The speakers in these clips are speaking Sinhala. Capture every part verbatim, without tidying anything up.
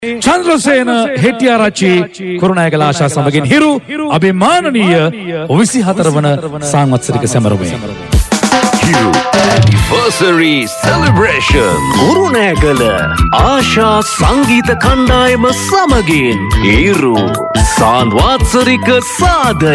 චන්ද්‍රසේන හෙටිආරච්චි කරුණායකල ආශා සමගින් හිරු අභිමානනීය විසිහතර වන සංවත්සරික සැමරුමේ Hiru anniversary celebration කරුණායකල ආශා සංගීත කණ්ඩායම සමගින් හිරු සංවත්සරික සාදය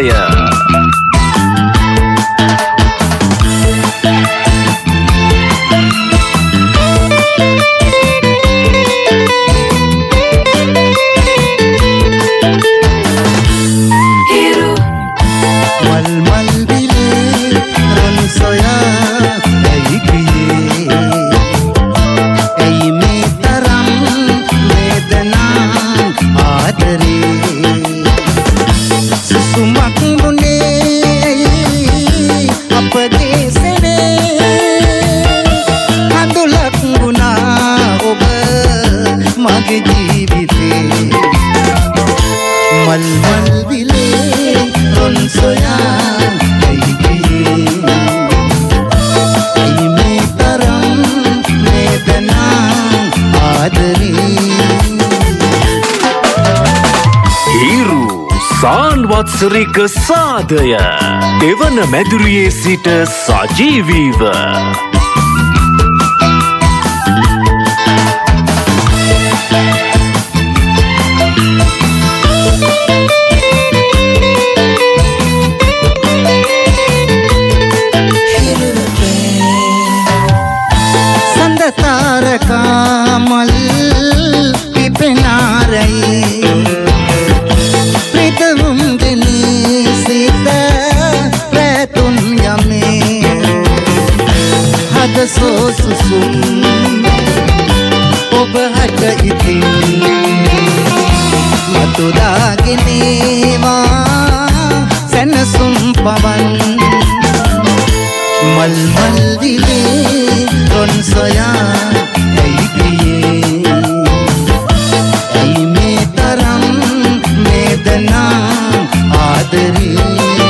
සංවත්සරික සාදය දෙවන මැදුරියේ සිට සජීවීව සඳතාරකාමල් පිපෙනාරයි so susum ඔබ හට ඉතින් මතු දාගෙනේවා සැනසුම් පවන් මල් මල් විලේ රොන් සොයා ඇයි ගියේ ඇයි මේ තරම් වේදනා ආදරේ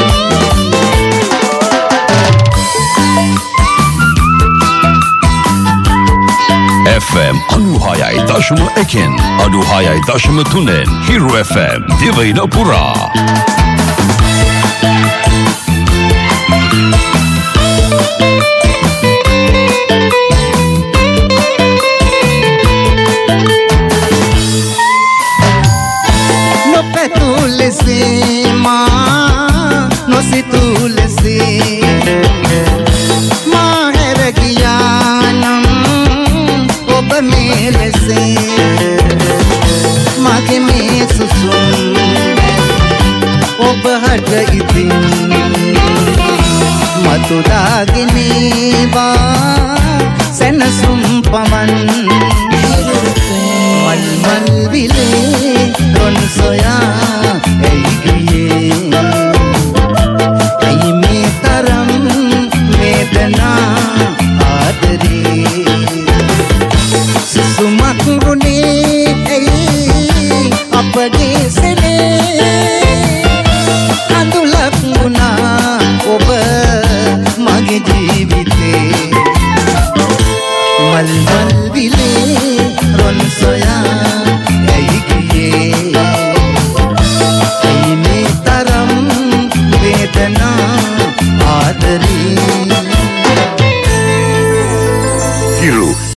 F M අනුහයයි දශම එකෙන් අනුහයයි දශම තුනෙන් Hiru F M දිවයින පුරා නොපැතු ලෙසේ මා නොසිතු ලෙසේ මා හැර ගියානම් මගේ මේ සුසුම් ඔබ හට ඉතින් මතු දාගෙනේවා සැනසුම් පවන් මල් මල් විලේ රොන් සොයා ඇයි ගියේ ඇයි මේ තරම් වේදනා ආදරේ සුසුමක් ගුණේ